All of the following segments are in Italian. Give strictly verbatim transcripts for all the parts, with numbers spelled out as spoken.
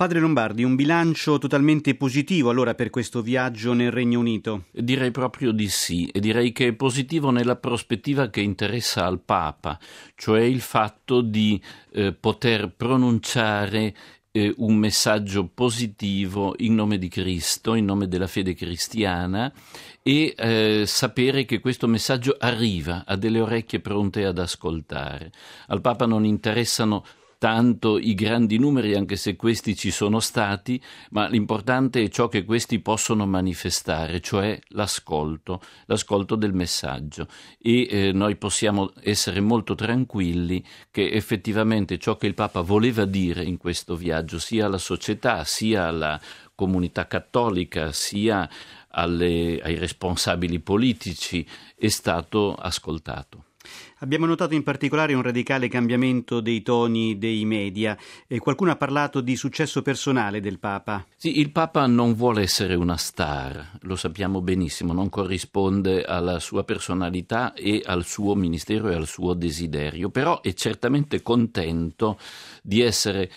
Padre Lombardi, un bilancio totalmente positivo allora per questo viaggio nel Regno Unito? Direi proprio di sì, e direi che è positivo nella prospettiva che interessa al Papa, cioè il fatto di eh, poter pronunciare eh, un messaggio positivo in nome di Cristo, in nome della fede cristiana, e eh, sapere che questo messaggio arriva a delle orecchie pronte ad ascoltare. Al Papa non interessano tanto i grandi numeri, anche se questi ci sono stati, ma l'importante è ciò che questi possono manifestare, cioè l'ascolto, l'ascolto del messaggio. E eh, noi possiamo essere molto tranquilli che effettivamente ciò che il Papa voleva dire in questo viaggio, sia alla società, sia alla comunità cattolica, sia alle, ai responsabili politici, è stato ascoltato. Abbiamo notato in particolare un radicale cambiamento dei toni dei media e qualcuno ha parlato di successo personale del Papa. Sì, il Papa non vuole essere una star, lo sappiamo benissimo, non corrisponde alla sua personalità e al suo ministero e al suo desiderio, però è certamente contento di essere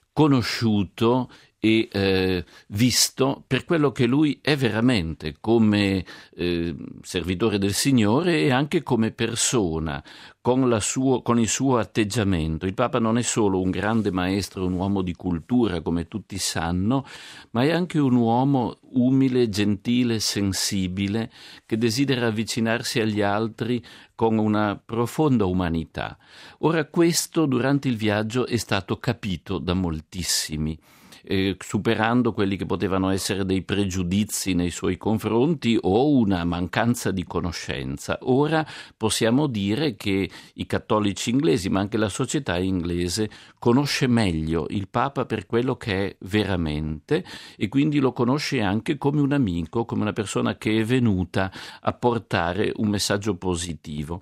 conosciuto e eh, visto per quello che lui è veramente, come eh, servitore del Signore e anche come persona, con, la suo, con il suo atteggiamento. Il Papa non è solo un grande maestro, un uomo di cultura, come tutti sanno, ma è anche un uomo umile, gentile, sensibile, che desidera avvicinarsi agli altri con una profonda umanità. Ora, questo durante il viaggio è stato capito da moltissimi. Eh, superando quelli che potevano essere dei pregiudizi nei suoi confronti o una mancanza di conoscenza. Ora possiamo dire che i cattolici inglesi, ma anche la società inglese, conosce meglio il Papa per quello che è veramente e quindi lo conosce anche come un amico, come una persona che è venuta a portare un messaggio positivo.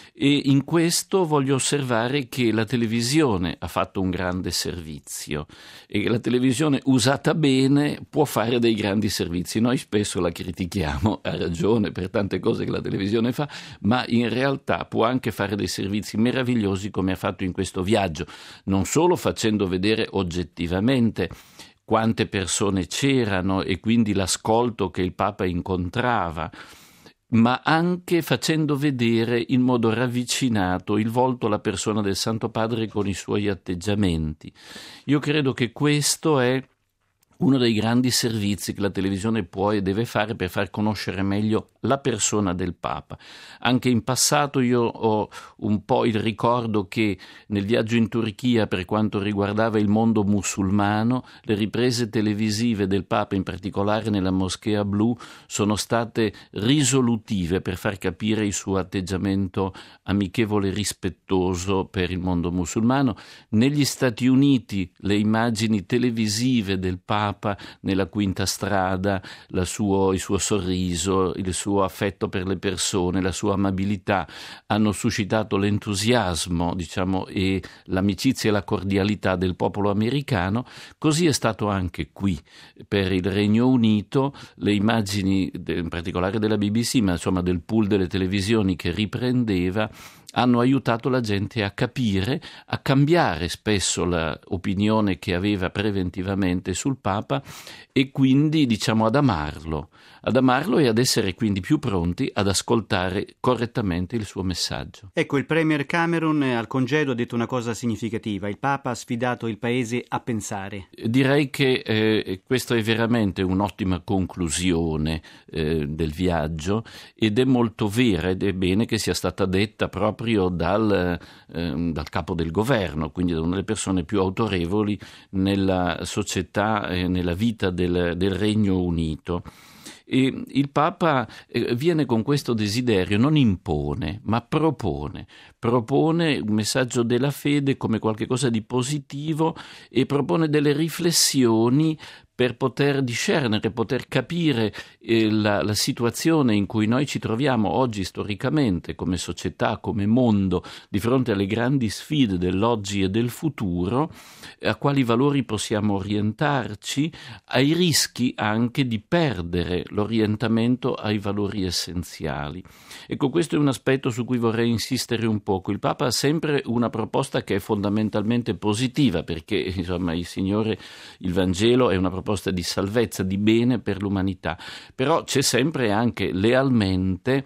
E in questo voglio osservare che la televisione ha fatto un grande servizio e che la televisione usata bene può fare dei grandi servizi. Noi spesso la critichiamo, ha ragione per tante cose che la televisione fa, ma in realtà può anche fare dei servizi meravigliosi come ha fatto in questo viaggio, non solo facendo vedere oggettivamente quante persone c'erano e quindi l'ascolto che il Papa incontrava, ma anche facendo vedere in modo ravvicinato il volto alla persona del Santo Padre con i suoi atteggiamenti. Io credo che questo è uno dei grandi servizi che la televisione può e deve fare per far conoscere meglio la persona del Papa. Anche in passato io ho un po' il ricordo che nel viaggio in Turchia, per quanto riguardava il mondo musulmano, le riprese televisive del Papa, in particolare nella Moschea Blu, sono state risolutive per far capire il suo atteggiamento amichevole e rispettoso per il mondo musulmano. Negli Stati Uniti le immagini televisive del Papa nella Quinta Strada, la suo, il suo sorriso, il suo affetto per le persone, la sua amabilità hanno suscitato l'entusiasmo, diciamo, e l'amicizia e la cordialità del popolo americano. Così è stato anche qui per il Regno Unito. Le immagini in particolare della B B C, ma insomma del pool delle televisioni che riprendeva, hanno aiutato la gente a capire, a cambiare spesso l'opinione che aveva preventivamente sul Papa e quindi, diciamo, ad amarlo, ad amarlo e ad essere quindi più pronti ad ascoltare correttamente il suo messaggio. Ecco, il Premier Cameron al congedo ha detto una cosa significativa: il Papa ha sfidato il Paese a pensare. Direi che eh, questa è veramente un'ottima conclusione eh, del viaggio ed è molto vera ed è bene che sia stata detta proprio dal, eh, dal capo del governo, quindi da una delle persone più autorevoli nella società e nella vita del, del Regno Unito. E il Papa eh, viene con questo desiderio, non impone, ma propone. Propone un messaggio della fede come qualcosa di positivo e propone delle riflessioni per poter discernere, poter capire eh, la, la situazione in cui noi ci troviamo oggi storicamente come società, come mondo, di fronte alle grandi sfide dell'oggi e del futuro, a quali valori possiamo orientarci, ai rischi anche di perdere l'orientamento ai valori essenziali. Ecco, questo è un aspetto su cui vorrei insistere un poco. Il Papa ha sempre una proposta che è fondamentalmente positiva, perché insomma il Signore, il Vangelo è una proposta di salvezza, di bene per l'umanità, però c'è sempre anche lealmente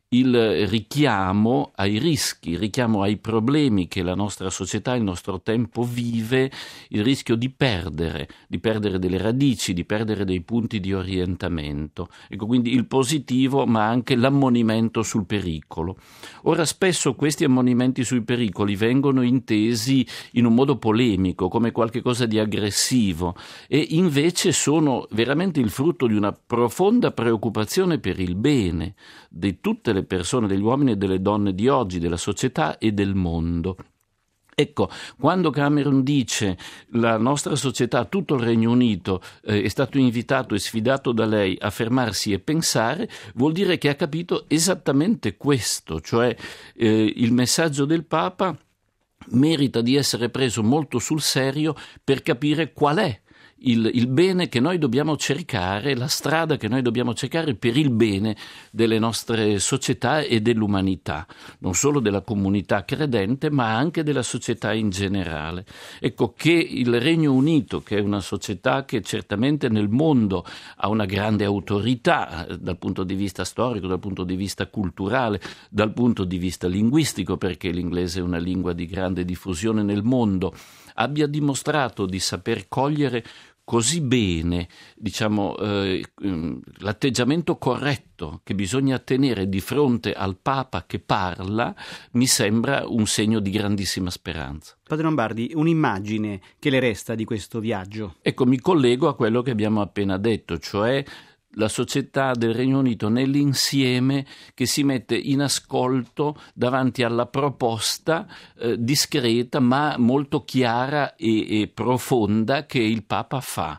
il richiamo ai rischi, il richiamo ai problemi che la nostra società, il nostro tempo vive, il rischio di perdere, di perdere delle radici, di perdere dei punti di orientamento. Ecco, quindi il positivo, ma anche l'ammonimento sul pericolo. Ora, spesso questi ammonimenti sui pericoli vengono intesi in un modo polemico, come qualche cosa di aggressivo, e invece sono veramente il frutto di una profonda preoccupazione per il bene di tutte le persone, degli uomini e delle donne di oggi, della società e del mondo. Ecco, quando Cameron dice la nostra società, tutto il Regno Unito eh, è stato invitato e sfidato da lei a fermarsi e pensare, vuol dire che ha capito esattamente questo, cioè eh, il messaggio del Papa merita di essere preso molto sul serio per capire qual è Il, il bene che noi dobbiamo cercare, la strada che noi dobbiamo cercare per il bene delle nostre società e dell'umanità, non solo della comunità credente, ma anche della società in generale. Ecco, che il Regno Unito, che è una società che certamente nel mondo ha una grande autorità dal punto di vista storico, dal punto di vista culturale, dal punto di vista linguistico, perché l'inglese è una lingua di grande diffusione nel mondo, abbia dimostrato di saper cogliere così bene, diciamo, eh, l'atteggiamento corretto che bisogna tenere di fronte al Papa che parla, mi sembra un segno di grandissima speranza. Padre Lombardi, un'immagine che le resta di questo viaggio? Ecco, mi collego a quello che abbiamo appena detto, cioè la società del Regno Unito nell'insieme che si mette in ascolto davanti alla proposta eh, discreta ma molto chiara e, e profonda che il Papa fa.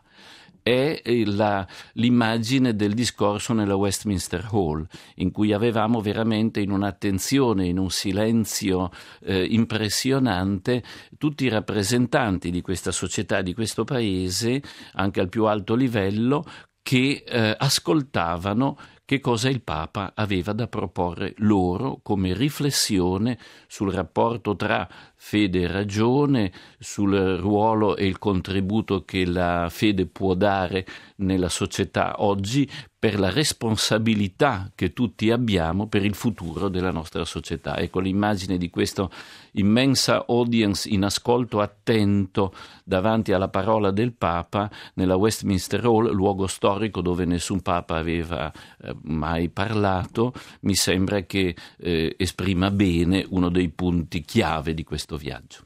È la, l'immagine del discorso nella Westminster Hall, in cui avevamo veramente in un'attenzione, in un silenzio eh, impressionante, tutti i rappresentanti di questa società, di questo paese, anche al più alto livello, che eh, ascoltavano che cosa il Papa aveva da proporre loro come riflessione sul rapporto tra fede e ragione, sul ruolo e il contributo che la fede può dare nella società oggi, per la responsabilità che tutti abbiamo per il futuro della nostra società. Ecco, l'immagine di questa immensa audience in ascolto attento davanti alla parola del Papa nella Westminster Hall, luogo storico dove nessun Papa aveva eh, mai parlato, mi sembra che eh, esprima bene uno dei punti chiave di questo viaggio.